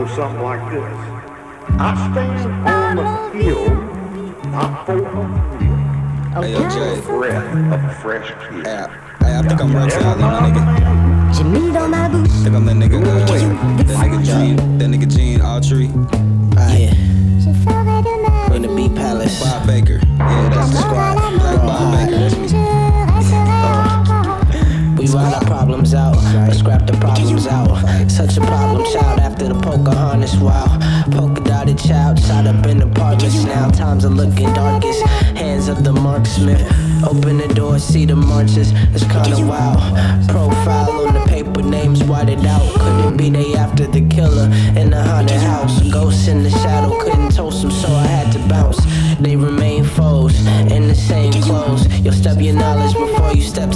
something like this. I stand on the hill, not for a thrill, Hey, yo, Jay. breath of fresh kill. Hey, I think I'm Rex Allen, my nigga. J'ai mis dans ma bouche. Think I'm that nigga, that nigga Gene Autry. Yeah, Je ferai de ma in the Beat Palace. Bob Baker. Yeah, that's the squad. Black Bob Baker, that's me. We ride our problems out, or scrap the problems out. Such a problem child after the Pocahontas, wow. Polka dotted child, shot up in apartments now. Times are looking darkest, hands of the marksman. Open the door, see the marches, it's kinda wild. Profile on the paper, names whited out. Couldn't be they after the killer in the haunted house. Ghosts in the shadow, couldn't toast them, so I had to bounce. They remain foes, in the same clothes. You'll step your knowledge before you step